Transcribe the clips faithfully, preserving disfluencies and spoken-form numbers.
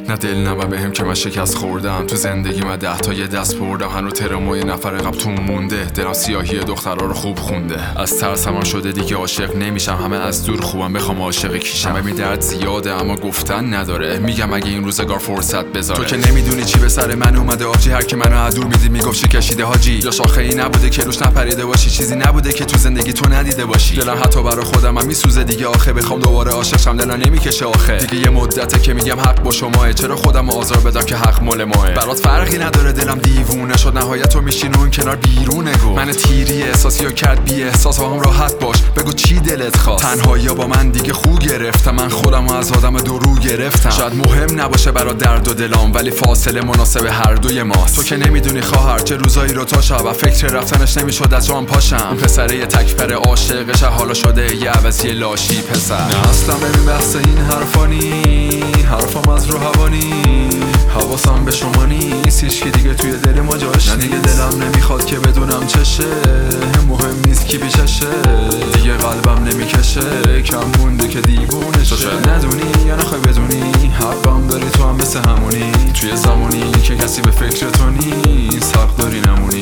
نه دل نبا بهم که من شکست خوردم تو زندگی من ده تا یه دست بردم هنو ترمو یه نفر قبل تو مونده دلم سیاهی دخترها رو خوب خونده از ترس همان شده دیگه عاشق نمیشم همه از دور خوبم بخوام عاشق کیشم همه درد زیاده اما گفتن نداره میگم اگه این روزگار فرصت بذاره تو که نمیدونی چی به سر من اومده آجی هر کی منو عدو میدی میگفت چی کشیده حاجی یا شاخه ای نبوده که روش نپریده باشی چیزی نبوده که تو زندگی تو ندیده باشی دلم حتی برا خودم هم میسوزه دیگه آخه بخوام دوباره عاشق شم دلم نمیکشه آخه دیگه یه مدته که میگم حق با شماه چرا خودم آزار بدم که حق مال ماه برات فرقی نداره دلم دیوونه شد نهایت تو میشین اون کنار بیرونه گو من تیری احساسی و کرد بی احساس با هم راحت باش بگو چی دلت خواست تنهایی با من دیگه خو گرفتم من خودمو از آدم دورو گرفتم شاید مهم نباشه برات درد و دلام ولی فاصله مناسب هر دوی ماست تو که نمیدونی خواهر چه روزایی رو تا شب و فکر رفتنش نمیشد از جام پاشم اون پسره یه تکفر عاشقش حالا شده یه عوضی لاشی پسر نه اصلا ببین بحث این حرفانی حرفام از رو هوانی حواسم به شما نیست هیچکی دیگه توی دل ما جاش نه دیگه دلم نمیخواد که بدونم چشه مهم نیست کی پیششه دیگه قلبم نمیکشه کم مونده که دیوونه شه ندونی یا نخوای بدونی حقم داری تو هم مثل همونی توی زمانی که کسی به فکر تو نیست حق داری نمونی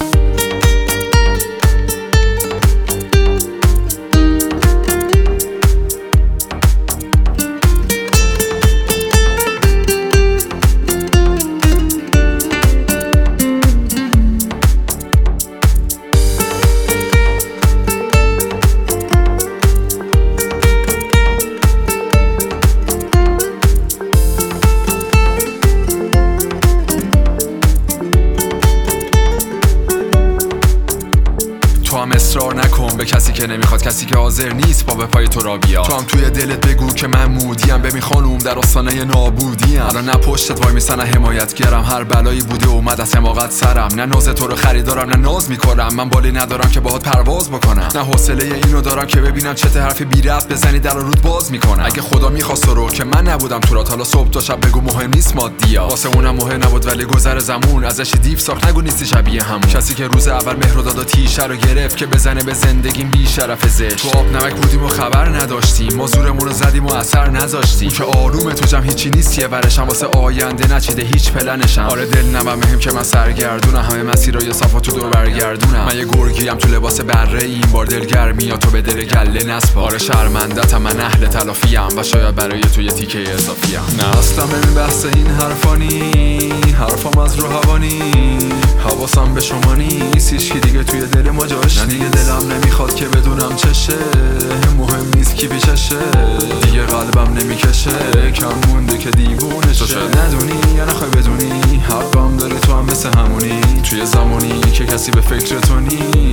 تو هم اصرار نکن به کسی که نمیخواد کسی که حاضر نیست با به پای تو را بیا تو هم توی دلت بگو که من مودیم ببین خانوم در آستانه نابودیم الان نه پشتت وای میسن نه حمایتگرم هر بلایی بوده اومد از حماقت سرم نه ناز تو رو خریدارم نه ناز میکنم من بالی ندارم که باهات پرواز بکنم نه حوصله اینو دارم که ببینم چه حرفی بی ربط بزنی در رود باز میکنم اگه خدا میخواست تو رو که من نبودم تو رات حالا صبح تا شب بگو مهم نیست مادیا واسه اونم مهم نبود ولی گذر زمون ازش دیو ساخت نگو نیستی شبیه همون کسی که روز اول مهر داد و تیشه رو گرفت که بزنه به زندگیم بی شرف زشت تو آب نمک بودیم و خبر نداشتیم ما زورمون رو زدیم و اثر نذاشتیم که آرومه تو جمع هیچی نیست یه ورشم واسه آینده نچیده هیچ پلنشم آره دل نبم مهم که من سرگردونم همه مسیرای صفا تو دور برگردونم من یه گرگیم تو لباس بره این بار دلگرمی یا تو به دل گله نسپار آره شرمندتم من اهل تلافیم و شاید برای تو یه تیکه اضافیم نه اصلا ببین بحث این حرفانی حرفام از رو هوانی حواسم به شما نیست هیچکی دیگه توی دل ما جاش دیگه دلم نمیخواد که بدونم چشه مهم نیست کی پیششه دیگه قلبم نمیکشه کم مونده که دیوونه شه ندونی یا نخوای بدونی حقم داری تو هم مثل همونی توی زمانی که کسی به فکر تو نیست